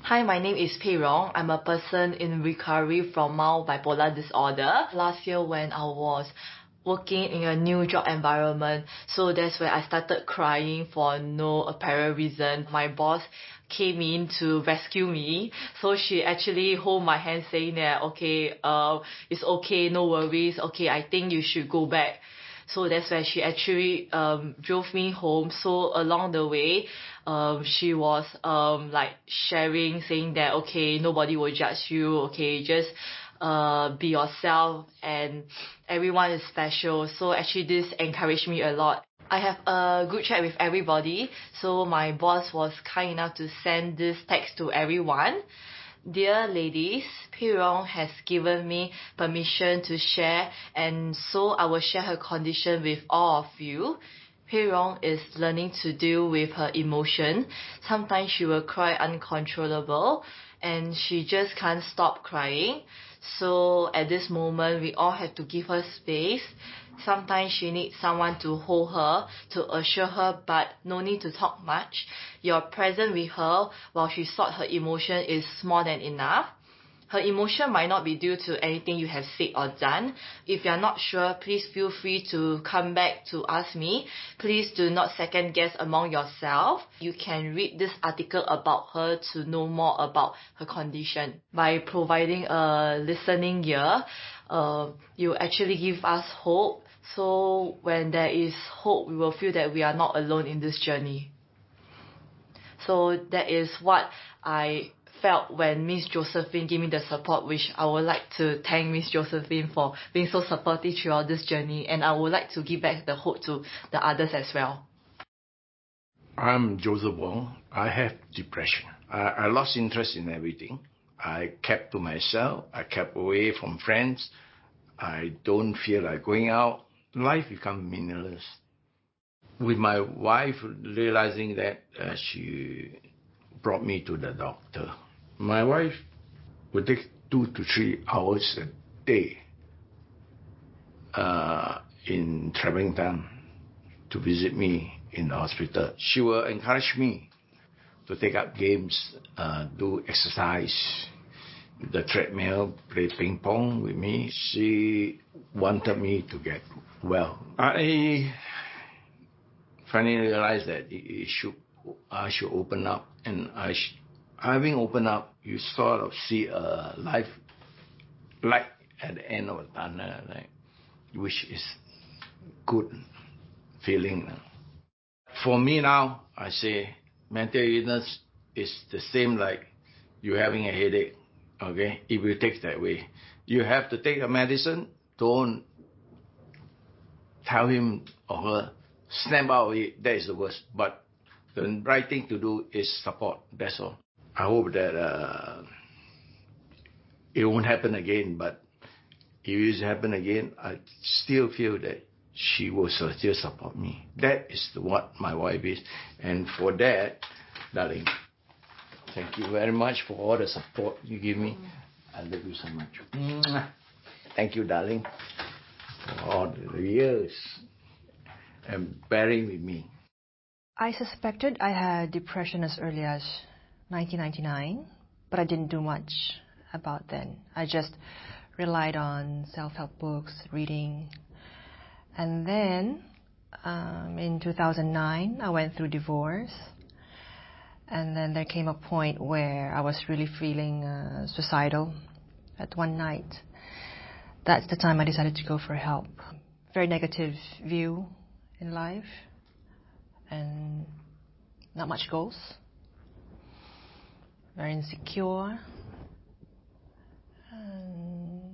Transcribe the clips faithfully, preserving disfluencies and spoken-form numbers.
Hi, my name is Pei Rong. I'm a person in recovery from mild bipolar disorder. Last year when I was working in a new job environment, so that's where I started crying for no apparent reason. My boss came in to rescue me, so she actually hold my hand saying that, okay, uh, it's okay, no worries, okay, I think you should go back. So that's where she actually um, drove me home. So along the way, um, she was um, like sharing, saying that, okay, nobody will judge you, okay, just uh, be yourself and everyone is special. So actually this encouraged me a lot. I have a good chat with everybody. So my boss was kind enough to send this text to everyone. Dear ladies, Pei Rong has given me permission to share, and so I will share her condition with all of you. Pei Rong is learning to deal with her emotion. Sometimes she will cry uncontrollable and she just can't stop crying. So at this moment, we all have to give her space. Sometimes she needs someone to hold her, to assure her, but no need to talk much. Your presence with her while she sorts her emotion is more than enough. Her emotion might not be due to anything you have said or done. If you are not sure, please feel free to come back to ask me. Please do not second guess among yourself. You can read this article about her to know more about her condition. By providing a listening ear, uh, you actually give us hope. So when there is hope, we will feel that we are not alone in this journey. So that is what I felt when Miss Josephine gave me the support, which I would like to thank Miss Josephine for being so supportive throughout this journey, and I would like to give back the hope to the others as well. I'm Joseph Wong. I have depression. I, I lost interest in everything. I kept to myself. I kept away from friends. I don't feel like going out. Life becomes meaningless. With my wife realizing that, uh, she brought me to the doctor. My wife would take two to three hours a day uh, in traveling time to visit me in the hospital. She will encourage me to take up games, uh, do exercise, the treadmill, play ping pong with me. She wanted me to get well. I finally realized that it should, I should open up, and I, sh- having opened up, you sort of see a life light at the end of a tunnel, right? Which is good feeling. For me now, I say mental illness is the same like you having a headache. Okay, if you take that way, you have to take a medicine. Don't tell him or her snap out of it. That is the worst. But the right thing to do is support. That's all. I hope that uh, it won't happen again. But if it happen again, I still feel that she will still support me. That is what my wife is. And for that, darling, thank you very much for all the support you give me. I love you so much. Thank you, darling, for all the years and bearing with me. I suspected I had depression as early as nineteen ninety-nine, but I didn't do much about then. I just relied on self-help books, reading. And then um, in two thousand nine, I went through divorce. And then there came a point where I was really feeling uh, suicidal at one night. That's the time I decided to go for help. Very negative view in life and not much goals. Very insecure. And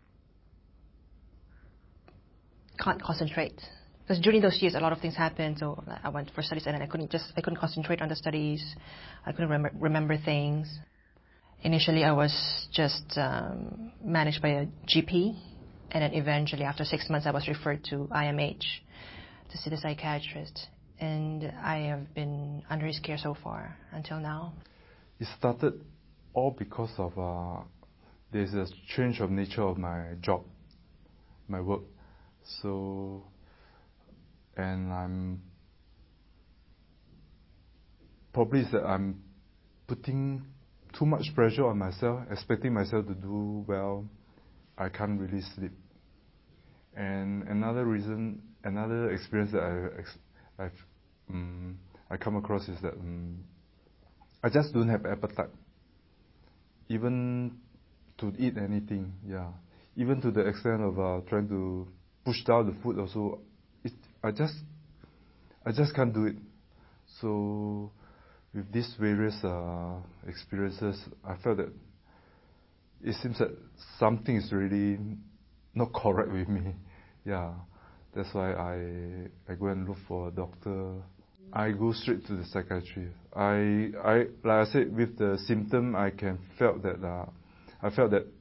can't concentrate. Because during those years, a lot of things happened. So I went for studies, and I couldn't just I couldn't concentrate on the studies. I couldn't remember, remember things. Initially, I was just um, managed by a G P, and then eventually, after six months, I was referred to I M H to see the psychiatrist. And I have been under his care so far until now. It started all because of uh, there's a change of nature of my job, my work. So, and I'm probably is that I'm putting too much pressure on myself, expecting myself to do well, I can't really sleep. And another reason, another experience that I, I've, um, I come across is that um, I just don't have appetite, even to eat anything. Yeah, even to the extent of uh, trying to push down the food. Also, it, I just, I just can't do it. So, with these various uh, experiences, I felt that it seems that something is really not correct with me. Yeah, that's why I I go and look for a doctor. I go straight to the psychiatry. I I like I said, with the symptom, I can felt that uh, I felt that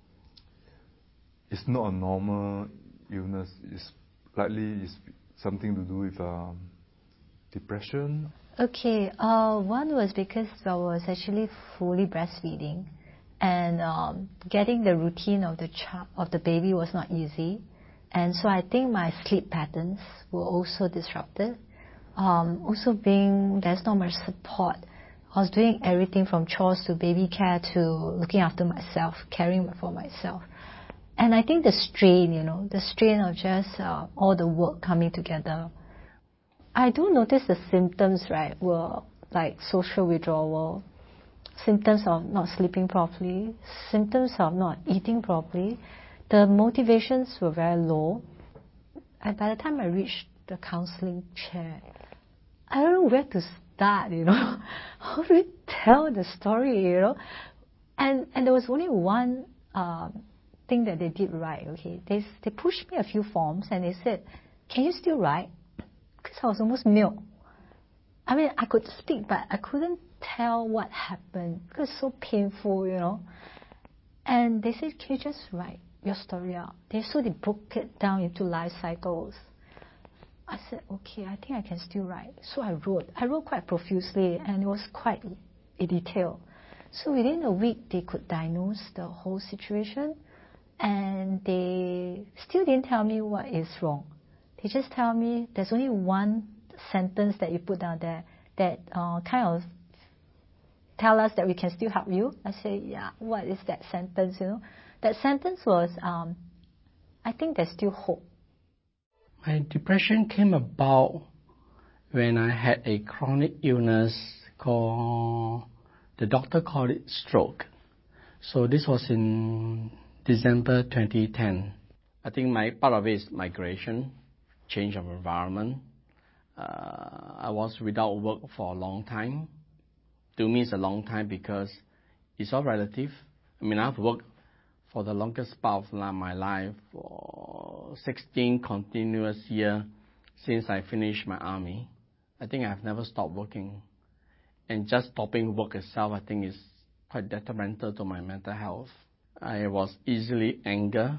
it's not a normal illness. It's likely it's something to do with um, depression. Okay, uh, one was because I was actually fully breastfeeding, and um, getting the routine of the child, of the baby was not easy, and so I think my sleep patterns were also disrupted. Um, also, being there's not much support, I was doing everything from chores to baby care to looking after myself, caring for myself, and I think the strain, you know, the strain of just uh, all the work coming together. I do notice the symptoms, right, were like social withdrawal, symptoms of not sleeping properly, symptoms of not eating properly. The motivations were very low. And by the time I reached the counseling chair, I don't know where to start, you know. How do we tell the story, you know? And and there was only one um, thing that they did right, okay. They, they pushed me a few forms and they said, can you still write? Because I was almost mute. I mean, I could speak, but I couldn't tell what happened. It was so painful, you know. And they said, can you just write your story out? They, so they broke it down into life cycles. I said, okay, I think I can still write. So I wrote. I wrote quite profusely, and it was quite in detail. So within a week, they could diagnose the whole situation, and they still didn't tell me what is wrong. They just tell me there's only one sentence that you put down there that uh, kind of tell us that we can still help you. I say, yeah, what is that sentence, you know? That sentence was, um, I think there's still hope. My depression came about when I had a chronic illness called, the doctor called it stroke. So this was in December twenty ten. I think my part of it is migration, change of environment. Uh, I was without work for a long time. To me, it's a long time because it's all relative. I mean, I've worked for the longest part of my life for sixteen continuous years since I finished my army. I think I've never stopped working. And just stopping work itself, I think, is quite detrimental to my mental health. I was easily angered.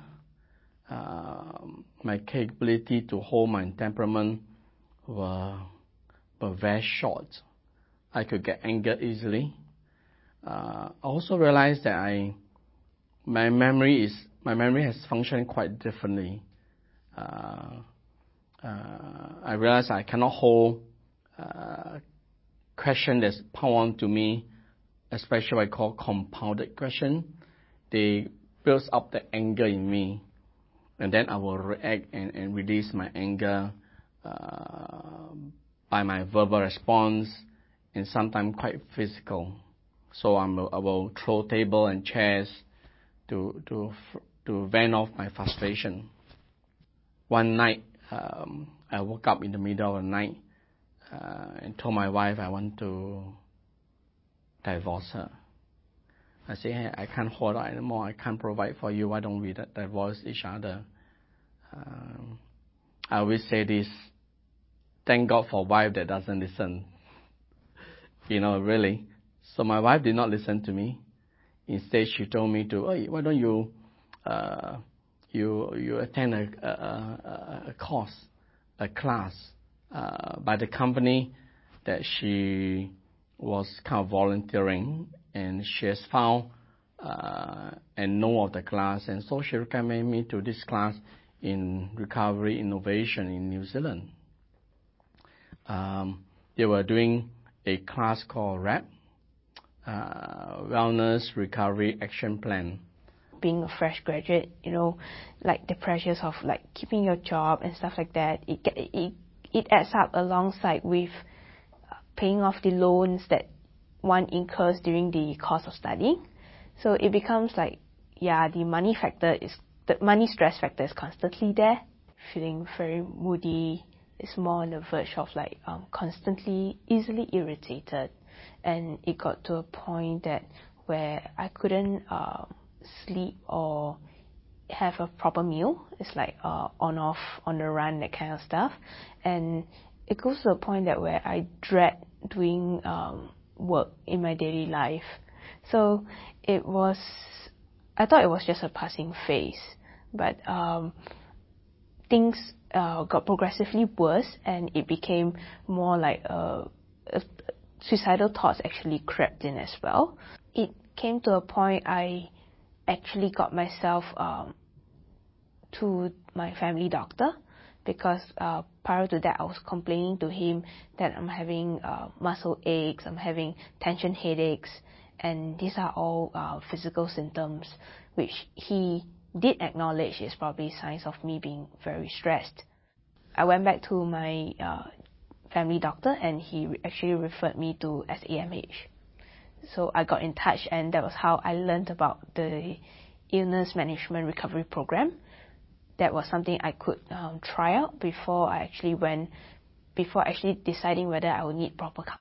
Uh, my capability to hold my temperament were, were very short. I could get angered easily. Uh, I also realized that I, my memory is my memory has functioned quite differently. Uh, uh, I realized I cannot hold uh, question that's pound to me, especially what I call compounded question. They build up the anger in me. And then I will react and, and release my anger uh, by my verbal response, and sometimes quite physical. So I'm, I will throw table and chairs to to to vent off my frustration. One night, um, I woke up in the middle of the night uh, and told my wife I want to divorce her. I say, hey, I can't hold on anymore. I can't provide for you. Why don't we divorce each other? Um, I always say this, thank God for a wife that doesn't listen. You know, really. So my wife did not listen to me. Instead, she told me to, hey, why don't you uh, you you attend a, a, a course, a class uh, by the company that she was kind of volunteering, and she has found uh, and know of the class, and so she recommended me to this class in recovery innovation in New Zealand. Um, they were doing a class called R A P, uh, wellness recovery action plan. Being a fresh graduate, you know, like the pressures of like keeping your job and stuff like that, it it it adds up alongside with paying off the loans that one incurs during the course of studying. So it becomes like, yeah, the money factor is the money stress factor is constantly there. Feeling very moody, it's more on the verge of like um, constantly easily irritated, and it got to a point that where I couldn't uh, sleep or have a proper meal. It's like uh, on off, on the run, that kind of stuff. And it goes to a point that where I dread doing um, work in my daily life. So it was, I thought it was just a passing phase, but um, things uh, got progressively worse, and it became more like a, a, suicidal thoughts actually crept in as well. It came to a point I actually got myself um, to my family doctor, because uh, prior to that I was complaining to him that I'm having uh, muscle aches, I'm having tension headaches, and these are all uh, physical symptoms which he did acknowledge is probably signs of me being very stressed. I went back to my uh, family doctor, and he actually referred me to S A M H. So I got in touch, and that was how I learned about the illness management recovery program. That was something I could um, try out before I actually went, before actually deciding whether I would need proper